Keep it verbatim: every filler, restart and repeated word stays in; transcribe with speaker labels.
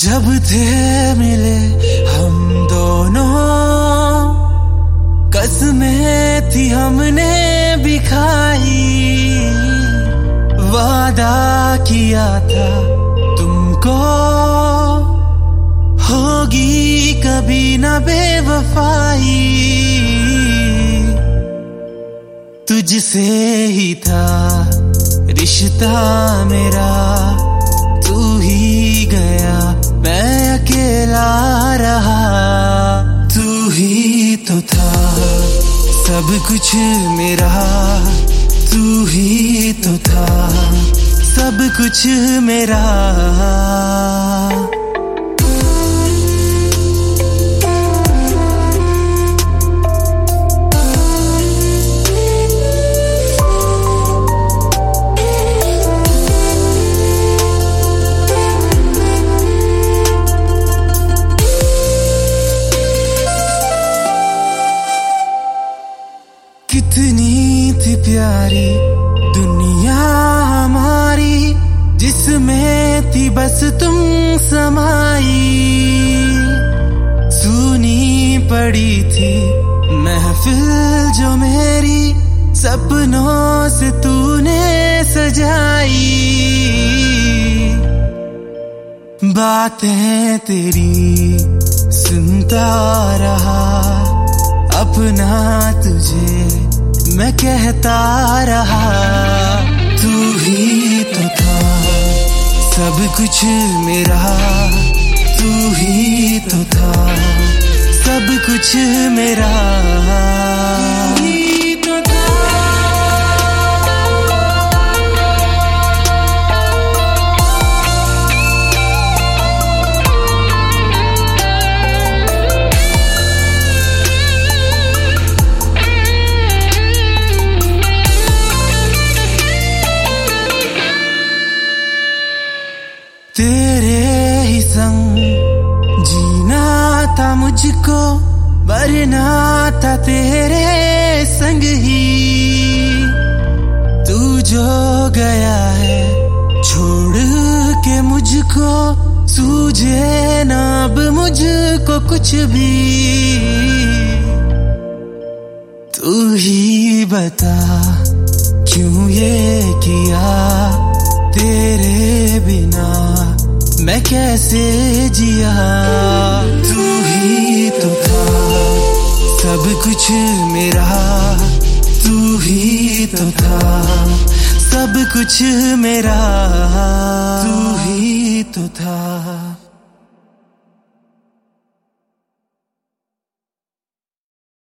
Speaker 1: जब थे मिले हम दोनों, कसमें थी हमने भी खाई, वादा किया था तुमको होगी कभी न बेवफाई। तुझसे ही था रिश्ता मेरा, तू ही गया मैं अकेला रहा। तू ही तो था सब कुछ मेरा, तू ही तो था सब कुछ मेरा। कितनी थी प्यारी दुनिया हमारी, जिसमें थी बस तुम समाई। सुनी पड़ी थी महफिल जो मेरी, सपनों से तूने सजाई। बातें तेरी सुनता रहा, अपना तुझे मैं कहता रहा। तू ही तो था सब कुछ मेरा, तू ही तो था सब कुछ मेरा। तेरे ही संग जीना था मुझको, मरना था तेरे संग ही। तू जो गया है छोड़ के मुझको, सूझे ना अब मुझको कुछ भी। तू ही बता क्यों ये किया, तेरे बिना मैं कैसे जिया। तू ही तो था सब कुछ मेरा, तू ही तो था सब कुछ मेरा, तू ही तो था।